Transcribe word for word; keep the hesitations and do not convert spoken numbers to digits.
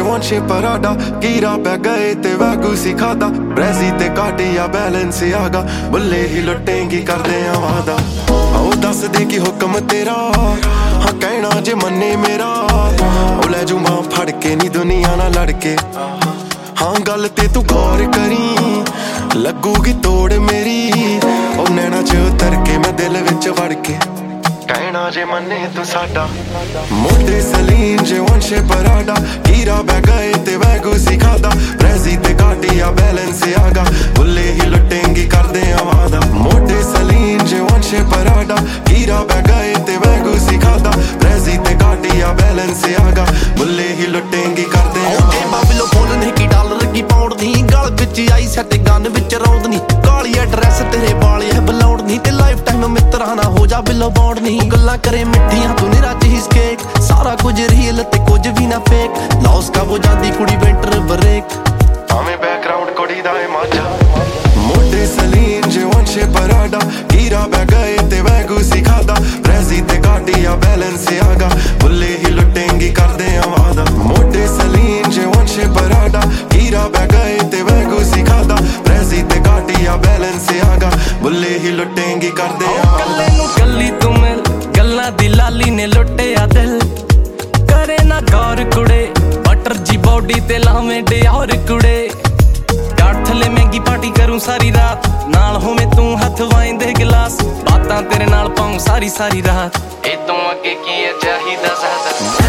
वंशे Prada कीरा पै गए ते वैगू सी खादा ब्रेजी ते काटिया बैलेंस आगा बुल्ले ही लुटेंगी करदे आ वादा ओ दस दे की हुक्म तेरा हाँ कहना जे मन्ने मेरा ओ लै जू मां फड़ के नी दुनिया ना लड़के हाँ गल ते तू गौर करी लगूगी तोड़ मेरी ओ नैना च उतर के मैं दिल विच वड़ के कहना जे मन्ने तू साडा मोटे सलीन जे वंशे पराडा कीरा पै गए ते वैगू सी खादा ब्रेजी ते काटिया बैलेंस आगा बुल्ले ही लुटेंगी करदे आ वादा मोटे सलीन जे वंशे पराडा कीरा पै गए ते वैगू सी खादा ब्रेजी ते काटिया बैलेंस आगा बुल्ले ही लुटेंगी करदे आ बाबिलो फोन ने की डॉलर की पाउंड दी गल विच आई सैट गन विच रौंद नी काली एड्रेस तेरे वाले है बलौड़ नी ते लाइफ टाइम मित्रा ना हो जा बिलो बॉन्ड नी गल्लां करे मिठियां तू निरा चीज केक सारा कुछ रियल ते कुछ भी ना फेक लॉस का वो जांदी कुड़ी विंटर ब्रेक आवे बैकग्राउंड कुड़ी दा ए माजा मोटे सलीन जे वंशे पराडा कीरा पै गए ते वैगू सी खादा ब्रेजी ते काटिया बैलेंस आगा बुल्ले ही लुटेंगी करदे आ वादा मोटे सलीन जे वंशे पराडा कीरा पै गए ते वैगू सी खादा ब्रेजी ते काटिया बैलेंस आगा बुल्ले ही लुटेंगी करदे आ कल्ले नू कल्ली तू मिल गल्लां दी लाली ने लुटिया दिल करे ना गौर कुड़े बटर जी बॉडी ते लावें डियोर कुड़े गाठ थले महंगी पार्टी करूं सारी रात नाल होवे तू हथ वाइन दे गिलास बातां तेरे नाल पाऊं सारी सारी रात ए तों अगे की है चाहिदा ज़्यादा